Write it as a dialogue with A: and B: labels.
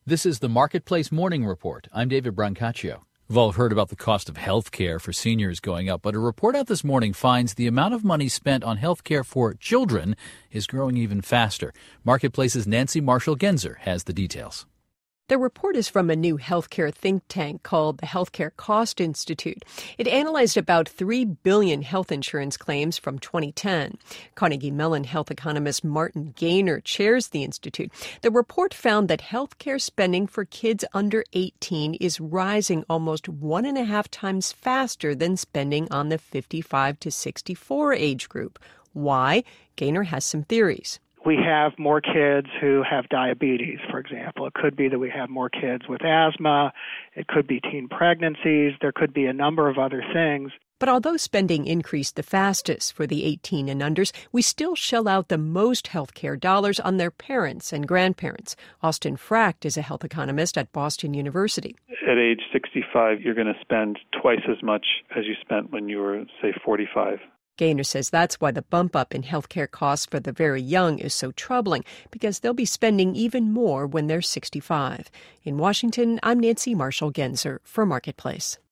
A: This is the Marketplace Morning Report. I'm David Brancaccio. We've all heard about the cost of health care for seniors going up, but a report out this morning finds the amount of money spent on health care for children is growing even faster. Marketplace's Nancy Marshall-Genzer has the details.
B: The report is from a new healthcare think tank called the Healthcare Cost Institute. It analyzed about 3 billion health insurance claims from 2010. Carnegie Mellon health economist Martin Gaynor chairs the institute. The report found that healthcare spending for kids under 18 is rising almost 1.5 times faster than spending on the 55 to 64 age group. Why? Gaynor has some theories.
C: We have more kids who have diabetes, for example. It could be that we have more kids with asthma. It could be teen pregnancies. There could be a number of other things.
B: But although spending increased the fastest for the 18 and unders, we still shell out the most health care dollars on their parents and grandparents. Austin Fracht is a health economist at Boston University.
D: At age 65, you're going to spend twice as much as you spent when you were, say, 45.
B: Gaynor says that's why the bump up in healthcare costs for the very young is so troubling, because they'll be spending even more when they're 65. In Washington, I'm Nancy Marshall-Genzer for Marketplace.